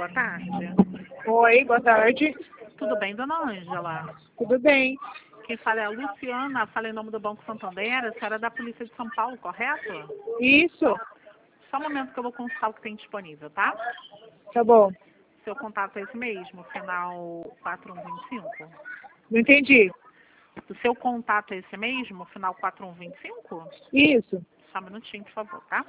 boa tarde. Oi, boa tarde. Tudo bem, dona Ângela? Tudo bem? Quem fala é a Luciana, fala em nome do Banco Santander, a senhora é da Polícia de São Paulo, correto? Isso? Só um momento que eu vou consultar o que tem disponível, tá? Tá bom. Seu contato é esse mesmo, final 4125? Não entendi. O seu contato é esse mesmo, final 4125? Isso. Só um minutinho, por favor, tá?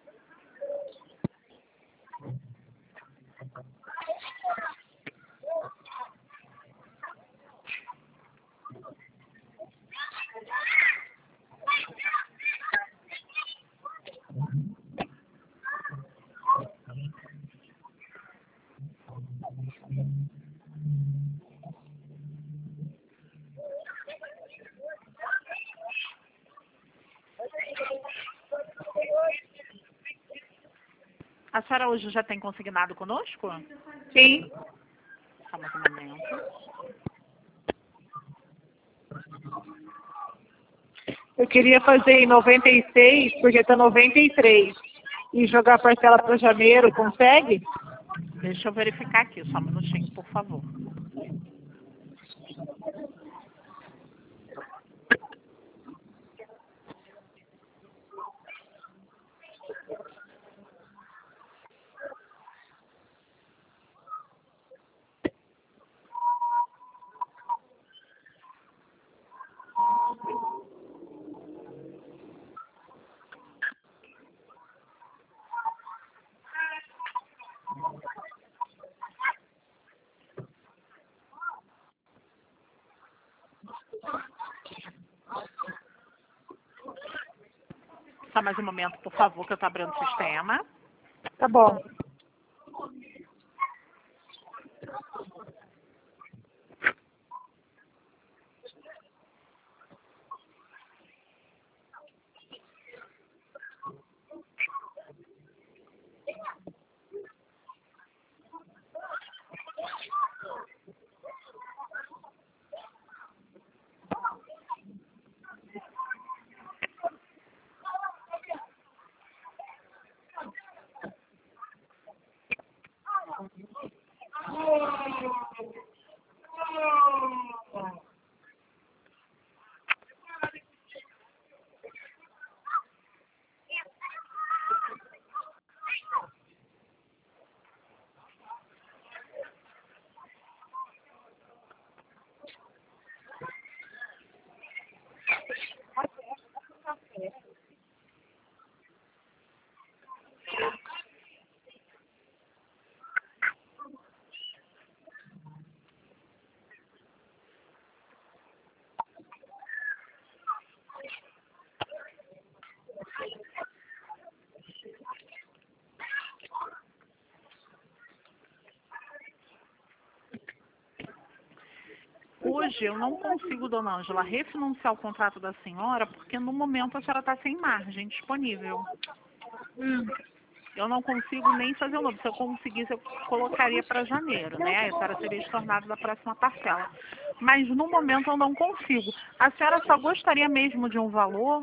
A senhora hoje já tem consignado conosco? Sim. Só mais um momento. Eu queria fazer em 96, porque tá 93. E jogar a parcela para janeiro, consegue? Deixa eu verificar aqui, só um minutinho, por favor. Só mais um momento, por favor, que eu tô abrindo o sistema. Tá bom. Hoje eu não consigo, dona Ângela, refinanciar o contrato da senhora, porque no momento a senhora está sem margem disponível. Eu não consigo nem fazer o novo. Se eu conseguisse, eu colocaria para janeiro, né? A senhora seria estornada da próxima parcela. Mas no momento eu não consigo. A senhora só gostaria mesmo de um valor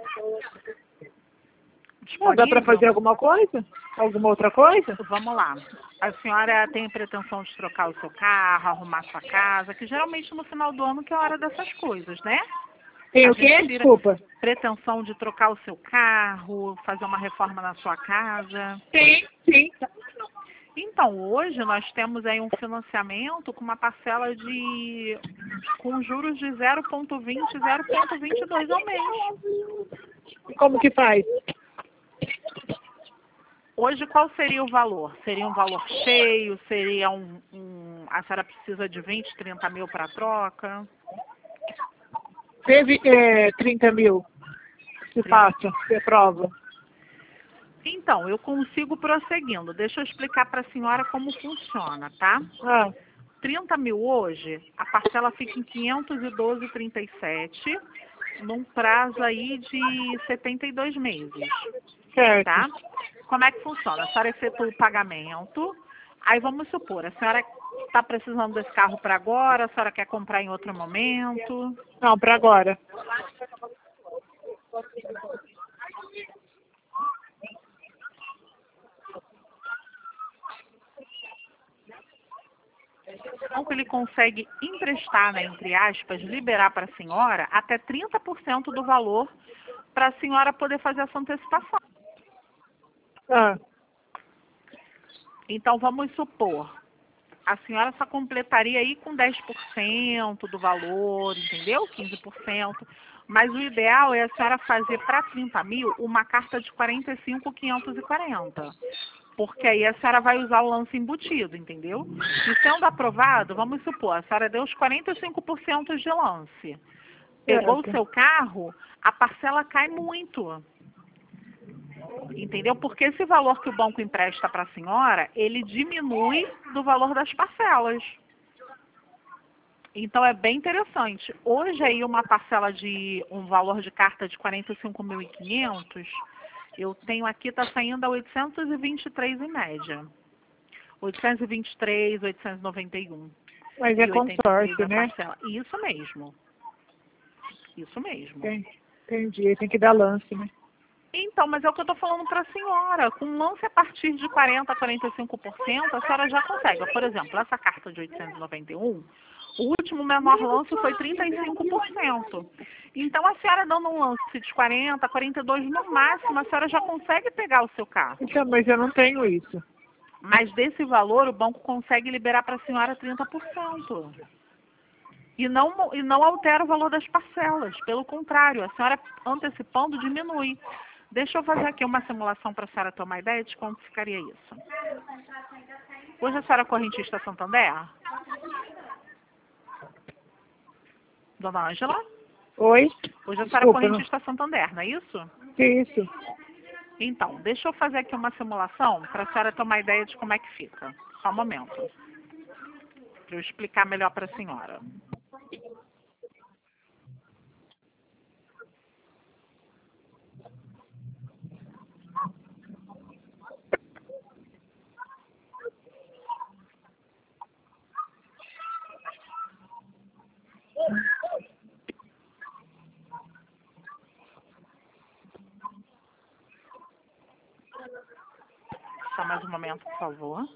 disponível? Dá para fazer alguma coisa? Alguma outra coisa? Vamos lá. A senhora tem pretensão de trocar o seu carro, arrumar sua casa, que geralmente no final do ano que é a hora dessas coisas, né? Tem A o quê? gente tira Desculpa. pretensão de trocar o seu carro, fazer uma reforma na sua casa. Sim, sim. Então, hoje nós temos aí um financiamento com uma parcela com juros de 0,20, 0,22 ao mês. E como que faz? Hoje, qual seria o valor? Seria um valor cheio? Seria a senhora precisa de 20, 30 mil para troca? Teve 30 mil. Se passa, se prova. Então, eu consigo prosseguindo. Deixa eu explicar para a senhora como funciona, tá? 30 mil hoje, a parcela fica em 512,37, num prazo aí de 72 meses. Certo. Tá? Como é que funciona? A senhora efetua o pagamento, aí vamos supor, a senhora está precisando desse carro para agora, a senhora quer comprar em outro momento? Não, para agora. banco ele consegue emprestar, né, entre aspas, liberar para a senhora até 30% do valor para a senhora poder fazer essa antecipação. Ah, Então, vamos supor, a senhora só completaria aí com 10% do valor, entendeu? 15%. Mas o ideal é a senhora fazer para 30 mil uma carta de 45.540. Porque aí a senhora vai usar o lance embutido, entendeu? E sendo aprovado, vamos supor, a senhora deu os 45% de lance. Pegou o certo. seu carro, a parcela cai muito. Entendeu? Porque esse valor que o banco empresta para a senhora, ele diminui do valor das parcelas. Então é bem interessante. Hoje aí uma parcela de um valor de carta de 45.500, eu tenho aqui, está saindo a 823 em média. 823, 891. Mas é E 83 consórcio, a né? parcela. Isso mesmo. Isso mesmo. Entendi, tem que dar lance, né? Então, mas é o que eu estou falando para a senhora. Com lance a partir de 40% a 45%, a senhora já consegue. Por exemplo, essa carta de 891, o último menor lance foi 35%. Então, a senhora dando um lance de 40%, 42% no máximo, a senhora já consegue pegar o seu carro. Então, mas eu não tenho isso. Mas desse valor, o banco consegue liberar para a senhora 30%. E não altera o valor das parcelas. Pelo contrário, a senhora antecipando diminui. Deixa eu fazer aqui uma simulação para a senhora ter uma ideia de quanto ficaria isso. Hoje a senhora é correntista Santander? Dona Ângela? Oi? Hoje a senhora é Desculpa, correntista Santander, não é isso? que isso? Então, deixa eu fazer aqui uma simulação para a senhora ter uma ideia de como é que fica. Só um momento. Para eu explicar melhor para a senhora. Só mais um momento, por favor.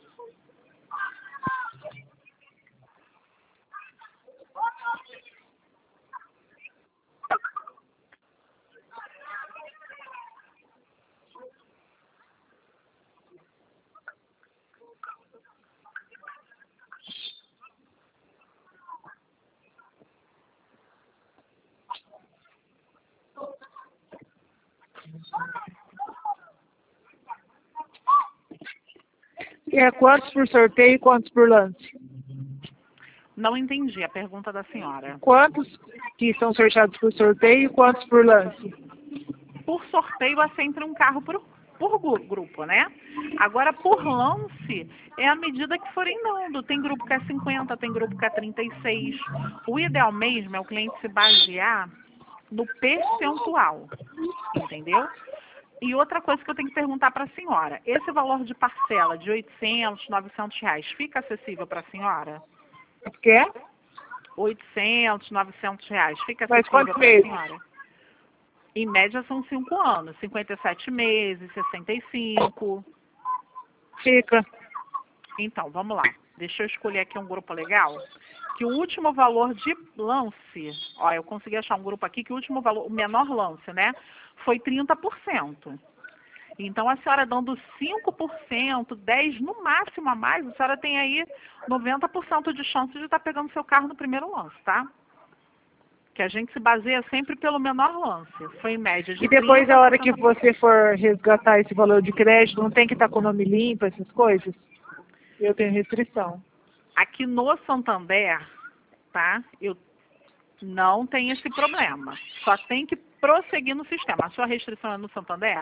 E é quantos por sorteio e quantos por lance? Não entendi a pergunta da senhora. Quantos que são sorteados por sorteio e quantos por lance? Por sorteio é sempre um carro por grupo, né? Agora, por lance, é à medida que forem dando. Tem grupo que é 50, tem grupo que é 36. O ideal mesmo é o cliente se basear no percentual, entendeu? E outra coisa que eu tenho que perguntar para a senhora, esse valor de parcela de 800, 900 reais, fica acessível para a senhora? Quer? 800, 900 reais, fica Mas acessível quantos para a meses? senhora? Em média são 5 anos, 57 meses, 65. Fica. Então, vamos lá. Deixa eu escolher aqui um grupo legal. Que o último valor de lance, ó, eu consegui achar um grupo aqui que o último valor, o menor lance, né, foi 30%. Então, a senhora dando 5%, 10% no máximo a mais, a senhora tem aí 90% de chance de estar pegando seu carro no primeiro lance, tá? Que a gente se baseia sempre pelo menor lance. Foi em média de E depois, 30% a a hora que 60%. você for resgatar esse valor de crédito, não tem que estar com o nome limpo, essas coisas? Eu tenho restrição. Aqui no Santander, tá? Eu não tenho esse problema. Só tem que prosseguir no sistema. A sua restrição é no Santander?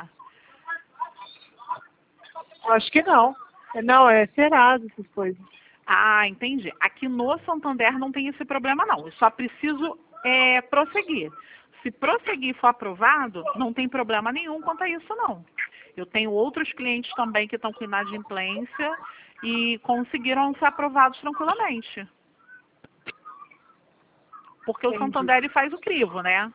Acho que não. Não, é Serasa, essas coisas. Ah, entendi. Aqui no Santander não tem esse problema, não. Eu só preciso prosseguir. Se prosseguir e for aprovado, não tem problema nenhum quanto a isso, não. Eu tenho outros clientes também que estão com inadimplência e conseguiram ser aprovados tranquilamente. Porque o Entendi. Santander ele faz o crivo, né?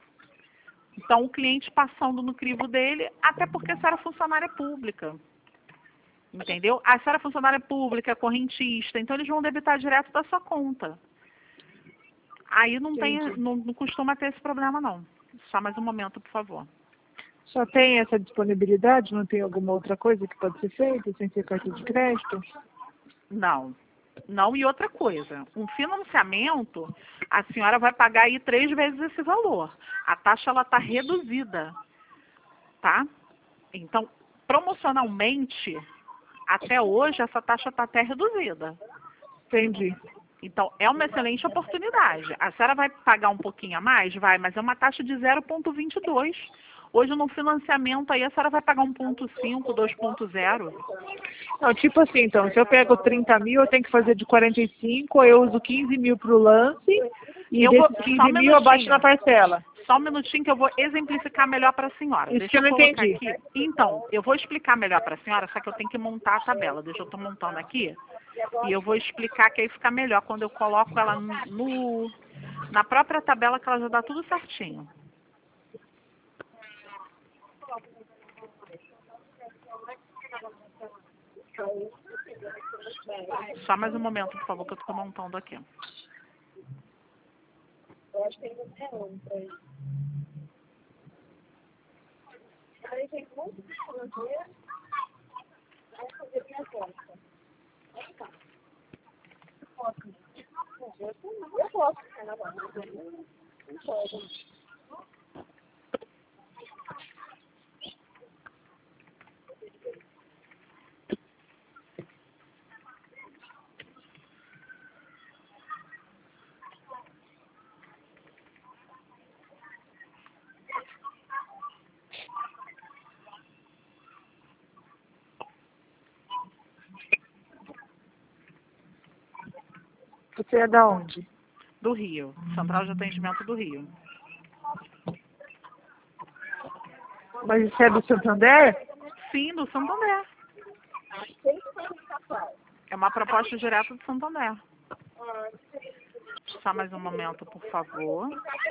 Então, o cliente passando no crivo dele, até porque a senhora é funcionária pública. Entendeu? A senhora é funcionária pública, correntista, então eles vão debitar direto da sua conta. Aí não tem, Entendi. não costuma ter esse problema, não. Só mais um momento, por favor. Só tem essa disponibilidade? Não tem alguma outra coisa que pode ser feita sem ser cartão de crédito? Não. Não, e outra coisa, um financiamento, a senhora vai pagar aí 3 vezes esse valor. A taxa, ela está reduzida, tá? Então, promocionalmente, até hoje, essa taxa está até reduzida. Entendi. Então, é uma excelente oportunidade. A senhora vai pagar um pouquinho a mais? Vai, mas é uma taxa de 0,22. Hoje, no financiamento, aí a senhora vai pagar 1,5, 2,0. Não, tipo assim, então, se eu pego 30 mil, eu tenho que fazer de 45, eu uso 15 mil para o lance, e Eu desses vou- 15 só um mil eu baixo minutinho. na parcela. Só um minutinho que eu vou exemplificar melhor para a senhora. Isso Deixa que eu eu não colocar entendi. aqui. Então, eu vou explicar melhor para a senhora, só que eu tenho que montar a tabela. Deixa eu estar montando aqui. E eu vou explicar que aí fica melhor quando eu coloco ela na própria tabela, que ela já dá tudo certinho. Só mais um momento, por favor, que eu estou montando aqui. Você é da onde? Do Rio. Central de Atendimento do Rio. Mas você é do Santander? Sim, do Santander. É uma proposta direta do Santander. Só mais um momento, por favor.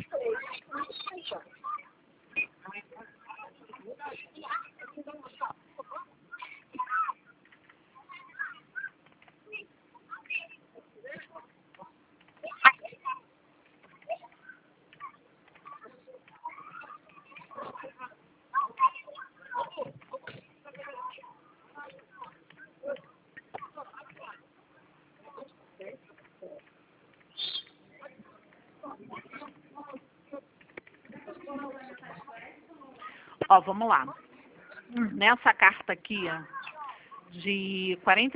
Ó, vamos lá. Nessa carta aqui, de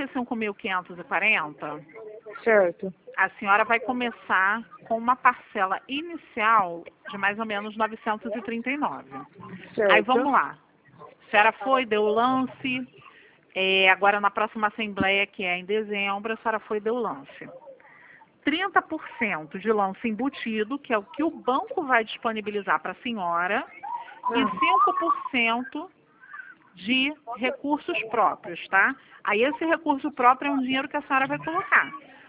45.540, Certo. a senhora vai começar com uma parcela inicial de mais ou menos 939. Certo. Aí vamos lá. A senhora foi, deu o lance. Agora na próxima assembleia, que é em dezembro, a senhora foi e deu o lance. 30% de lance embutido, que é o que o banco vai disponibilizar para a senhora, e 5% de recursos próprios, tá? Aí esse recurso próprio é um dinheiro que a senhora vai colocar.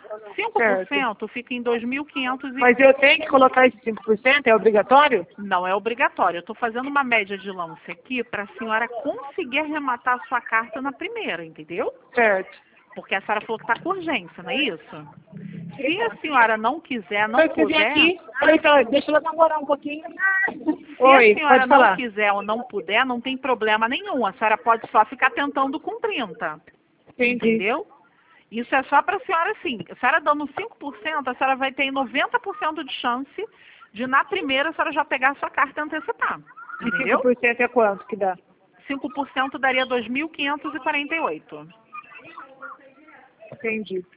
5% fica em 2.500 e... Mas eu tenho que colocar esse 5%? É obrigatório? Não é obrigatório. Eu estou fazendo uma média de lance aqui para a senhora conseguir arrematar a sua carta na primeira, entendeu? Certo. Porque a senhora falou que está com urgência, não é isso? Se a senhora não quiser, não Eu vim puder... aqui, falei pra ela, deixa ela namorar um pouquinho. Se Oi, a senhora pode não falar. quiser ou não puder, não tem problema nenhum. A senhora pode só ficar tentando com 30. Entendi. Entendeu? Isso é só para a senhora, sim. A senhora dando 5%, a senhora vai ter 90% de chance de, na primeira, a senhora já pegar a sua carta e antecipar. E Entendeu? 5% é quanto que dá? 5% daria 2.548. Entendi.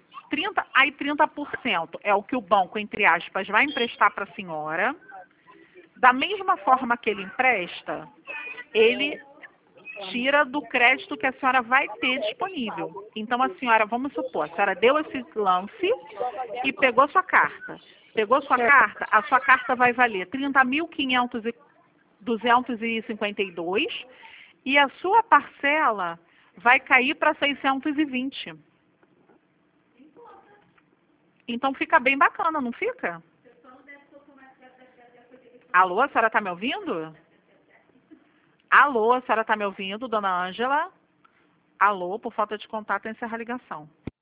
30% é o que o banco, entre aspas, vai emprestar para a senhora. Da mesma forma que ele empresta, ele tira do crédito que a senhora vai ter disponível. Então, a senhora, vamos supor, a senhora deu esse lance e pegou sua carta. Pegou sua carta, a sua carta vai valer 30.252 e a sua parcela vai cair para 620. Então, fica bem bacana, não fica? Alô, a senhora está me ouvindo? Alô, a senhora está me ouvindo, dona Ângela? Alô, por falta de contato, encerra a ligação.